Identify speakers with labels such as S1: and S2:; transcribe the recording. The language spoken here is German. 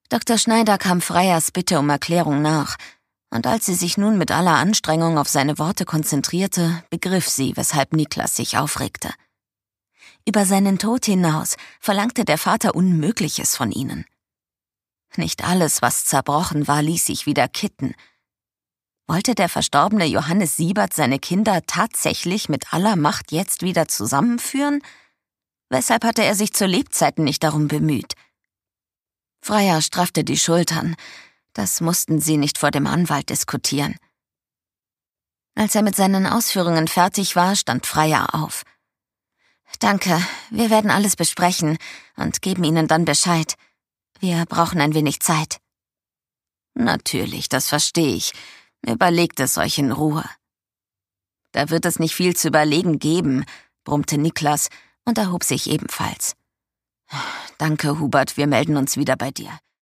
S1: Dr. Schneider kam Freyers Bitte um Erklärung nach, und als sie sich nun mit aller Anstrengung auf seine Worte konzentrierte, begriff sie, weshalb Niklas sich aufregte. Über seinen Tod hinaus verlangte der Vater Unmögliches von ihnen. Nicht alles, was zerbrochen war, ließ sich wieder kitten. Wollte der verstorbene Johannes Siebert seine Kinder tatsächlich mit aller Macht jetzt wieder zusammenführen? Weshalb hatte er sich zu Lebzeiten nicht darum bemüht? Freyer straffte die Schultern. Das mussten sie nicht vor dem Anwalt diskutieren. Als er mit seinen Ausführungen fertig war, stand Freyer auf. »Danke, wir werden alles besprechen und geben Ihnen dann Bescheid. Wir brauchen ein wenig Zeit.« »Natürlich, das verstehe ich. Überlegt es euch in Ruhe.« »Da wird es nicht viel zu überlegen geben«, brummte Niklas und erhob sich ebenfalls. »Danke, Hubert, wir melden uns wieder bei dir.